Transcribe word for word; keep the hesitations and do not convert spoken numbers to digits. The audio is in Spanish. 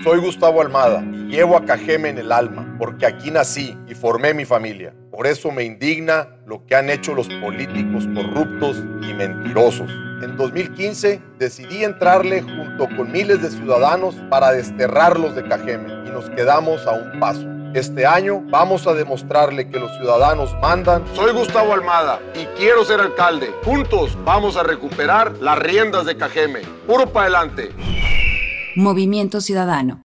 Soy Gustavo Almada y llevo a Cajeme en el alma, porque aquí nací y formé mi familia. Por eso me indigna lo que han hecho los políticos corruptos y mentirosos. En dos mil quince decidí entrarle junto con miles de ciudadanos para desterrarlos de Cajeme y nos quedamos a un paso. Este año vamos a demostrarle que los ciudadanos mandan. Soy Gustavo Almada y quiero ser alcalde. Juntos vamos a recuperar las riendas de Cajeme. Puro para adelante. Movimiento Ciudadano.